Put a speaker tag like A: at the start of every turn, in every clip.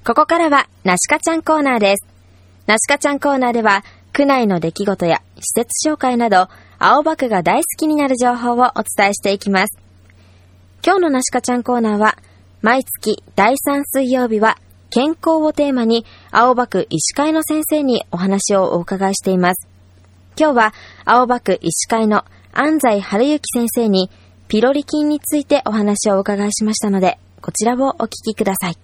A: ここからはナシカちゃんコーナーです。ナシカちゃんコーナーでは区内の出来事や施設紹介など青葉区が大好きになる情報をお伝えしていきます。今日のナシカちゃんコーナーは毎月第3水曜日は健康をテーマに青葉区医師会の先生にお話をお伺いしています。今日は青葉区医師会の安西春之先生にピロリ菌についてお話をお伺いしましたので、こちらをお聞きください。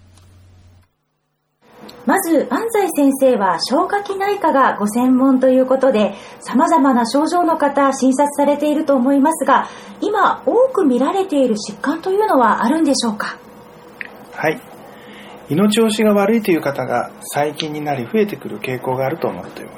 B: まず安西先生は消化器内科がご専門ということで、様々な症状の方診察されていると思いますが、今多く見られている疾患というのはあるんでしょうか？
C: はい、胃の調子が悪いという方が最近になり増えてくる傾向があると思っております。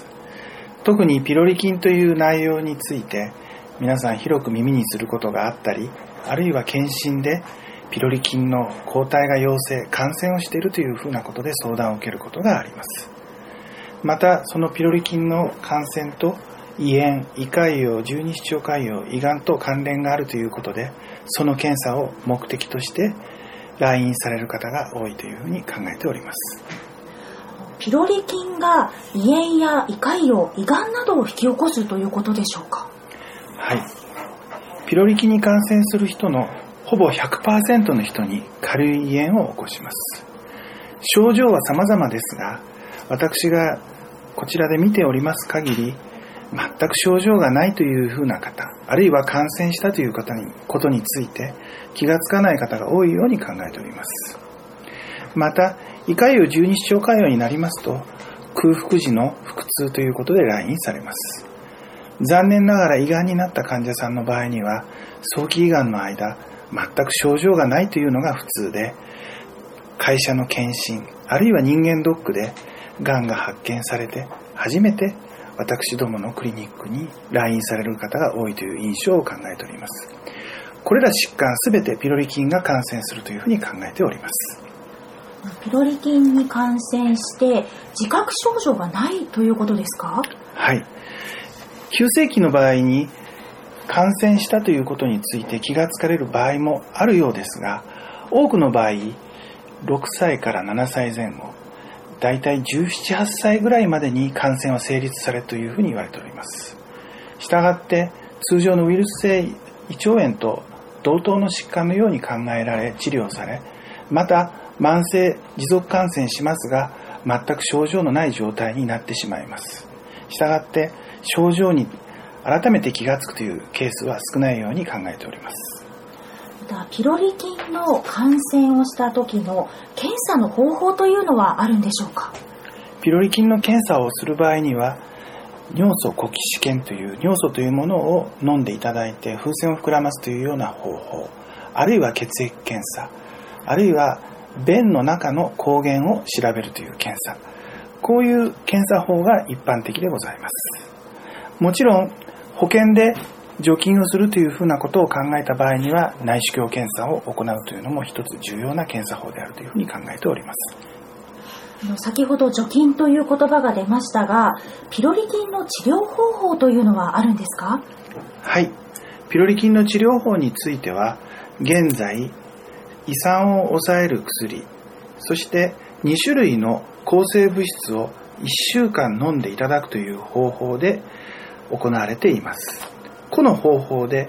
C: 特にピロリ菌という内容について皆さん広く耳にすることがあったり、あるいは検診でピロリ菌の抗体が陽性、感染をしているというふうなことで相談を受けることがあります。またそのピロリ菌の感染と胃炎、胃潰瘍、十二指腸潰瘍、胃がんと関連があるということで、その検査を目的として来院される方が多いというふうに考えております。
B: ピロリ菌が胃炎や胃潰瘍、胃がんなどを引き起こすということでしょうか？
C: はい、ピロリ菌に感染する人のほぼ 100% の人に軽い胃炎を起こします。症状は様々ですが、私がこちらで見ております限り、全く症状がないというふうな方、あるいは感染したということについて気がつかない方が多いように考えております。また、胃潰瘍、十二指腸潰瘍になりますと、空腹時の腹痛ということで来院されます。残念ながら胃がんになった患者さんの場合には、早期胃がんの間、全く症状がないというのが普通で、会社の検診、あるいは人間ドックでがんが発見されて初めて私どものクリニックに来院される方が多いという印象を考えております。これら疾患すべてピロリ菌が感染するというふうに考えております。
B: ピロリ菌に感染して自覚症状がないということですか？
C: はい、急性期の場合に感染したということについて気がつかれる場合もあるようですが、多くの場合6歳から7歳前後、だいたい17、8歳ぐらいまでに感染は成立されるというふうに言われております。したがって通常のウイルス性胃腸炎と同等の疾患のように考えられ治療され、また慢性持続感染しますが全く症状のない状態になってしまいます。したがって症状に改めて気がつくというケースは少ないように考えております。
B: ピロリ菌の感染をした時の検査の方法というのはあるんでしょうか？
C: ピロリ菌の検査をする場合には、尿素呼気試験という尿素というものを飲んでいただいて風船を膨らますというような方法、あるいは血液検査、あるいは便の中の抗原を調べるという検査、こういう検査法が一般的でございます。もちろん保険で除菌をするというふうなことを考えた場合には、内視鏡検査を行うというのも一つ重要な検査法であるというふうに考えております。
B: 先ほど除菌という言葉が出ましたが、ピロリ菌の治療方法というのはあるんですか？
C: はい、ピロリ菌の治療法については、現在胃酸を抑える薬、そして2種類の抗生物質を1週間飲んでいただくという方法で行われています。この方法で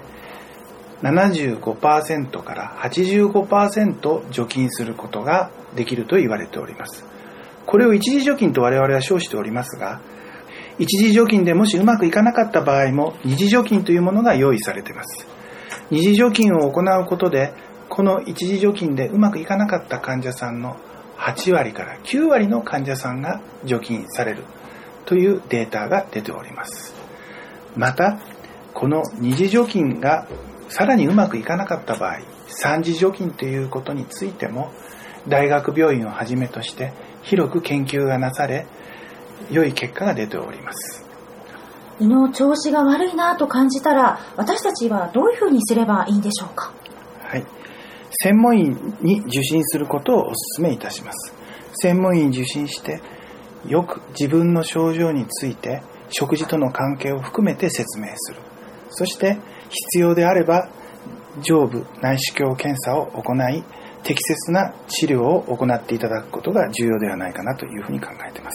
C: 75% から 85% 除菌することができると言われております。これを一時除菌と我々は称しておりますが、一時除菌でもしうまくいかなかった場合も二次除菌というものが用意されています。二次除菌を行うことで、この一次除菌でうまくいかなかった患者さんの8割から9割の患者さんが除菌されるというデータが出ております。また、この二次除菌がさらにうまくいかなかった場合、三次除菌ということについても大学病院をはじめとして広く研究がなされ、良い結果が出ております。
B: 胃の調子が悪いなと感じたら、私たちはどういうふうにすればいいんでしょうか？
C: はい、専門医に受診することをお勧めいたします。専門医に受診してよく自分の症状について食事との関係を含めて説明する。そして必要であれば上部内視鏡検査を行い、 適切な治療を行っていただくことが重要ではないかなというふうに考えています。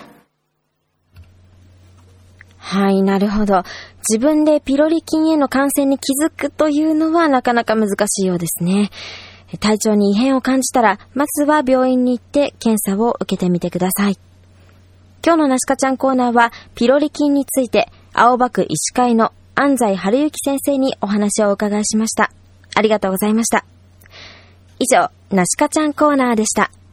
A: はい、なるほど。自分でピロリ菌への感染に気づくというのはなかなか難しいようですね。体調に異変を感じたら、まずは病院に行って検査を受けてみてください。今日のナシカちゃんコーナーは、ピロリ菌について、青葉区医師会の安西春之先生にお話をお伺いしました。ありがとうございました。以上、ナシカちゃんコーナーでした。